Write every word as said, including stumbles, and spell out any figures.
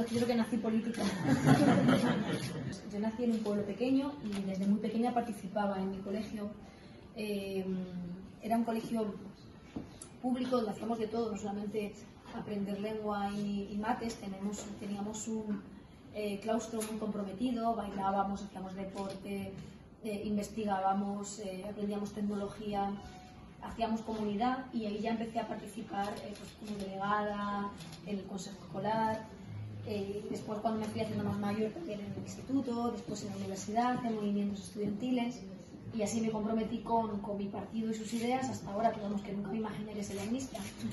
creo que nací política. Yo nací en un pueblo pequeño y desde muy pequeña participaba en mi colegio. Eh, era un colegio público donde hacíamos de todo, no solamente aprender lengua y, y mates. Tenemos, teníamos un eh, claustro muy comprometido, bailábamos, hacíamos deporte, eh, investigábamos, eh, aprendíamos tecnología, hacíamos comunidad, y ahí ya empecé a participar eh, pues, como delegada en el consejo escolar. Eh, después, cuando me fui haciendo más mayor, también en el instituto, después en la universidad, en movimientos estudiantiles, y así me comprometí con, con mi partido y sus ideas hasta ahora, que, vamos, que nunca me imaginé que sería ministra.